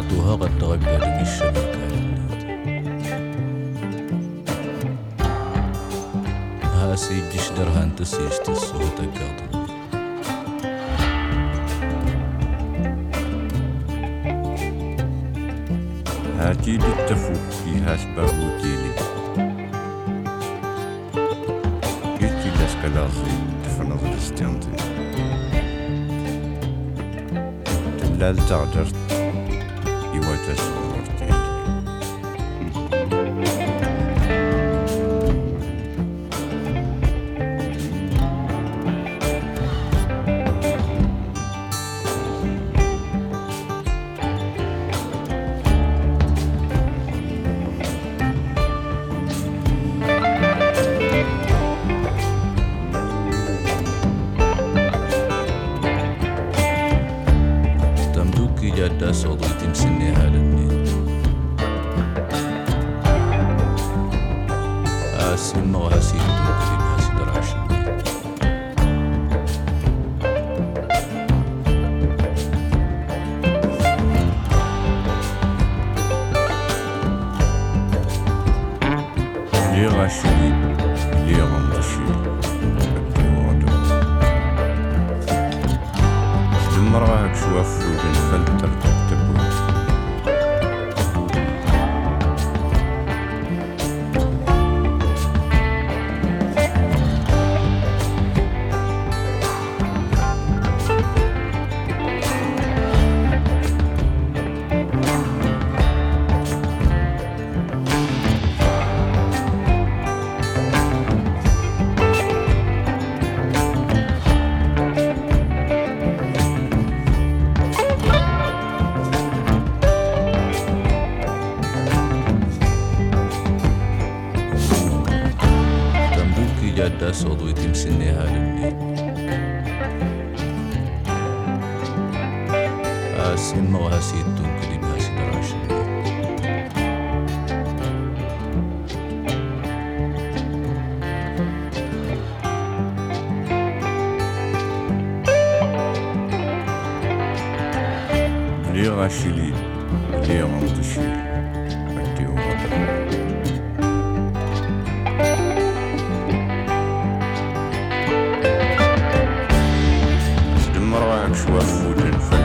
توها قد غقا لم الشبكة هاسي جيش درهان تسيش تسوه تقاطن هاتي للتفوق في هاسبه وتيلي يتي لاسكالازي تفنض الاستيانتي تلال تعجرت يواجه صورتي جادة صوتي تمسني هالني اسم وهسيد تنكلي بهسيد رعشني لي غاشي لي غمضشي المرأة شوف الفلتر تكتبه جادة صوتي تمسني هالني اسم وهسيد تنكلي بهسيد رعشني لي غاشي لي غمضشي أدي وغدا شوف وجن